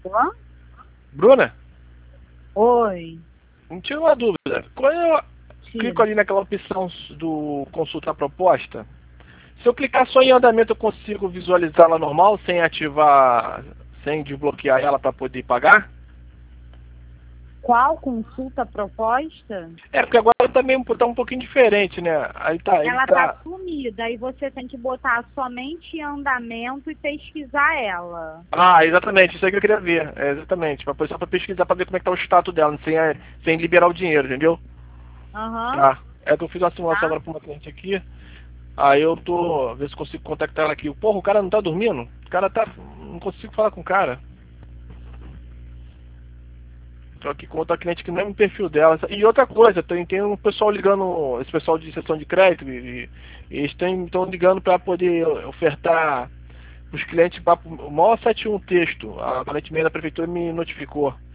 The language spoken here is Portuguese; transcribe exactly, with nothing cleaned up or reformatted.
Hã? Bruna, Oi, me tira uma dúvida. Quando eu clico tira. ali naquela opção do consulta a proposta, se eu clicar só em andamento, eu consigo visualizar ela normal, sem ativar, sem desbloquear ela para poder pagar? Qual consulta proposta? É, porque agora tá, meio, tá um pouquinho diferente, né? Aí tá, ele Ela tá tá... sumida, aí você tem que botar somente em andamento e pesquisar ela. Ah, exatamente, isso aí que eu queria ver. É, exatamente, pra, só pra pesquisar, pra ver como é que tá o status dela, sem, sem liberar o dinheiro, entendeu? Aham, Tá. É que eu fiz uma simulação tá? agora pra uma cliente aqui. Aí eu tô. Ver se consigo contactar ela aqui. Porra, o cara não tá dormindo? O cara tá. Não consigo falar com o cara. Tô aqui com outra cliente que não é o perfil dela. E outra coisa, tem, tem um pessoal ligando. Esse pessoal de sessão de crédito. E, e eles estão ligando pra poder ofertar os clientes para o maior setenta e um texto. A valente meia da prefeitura me notificou.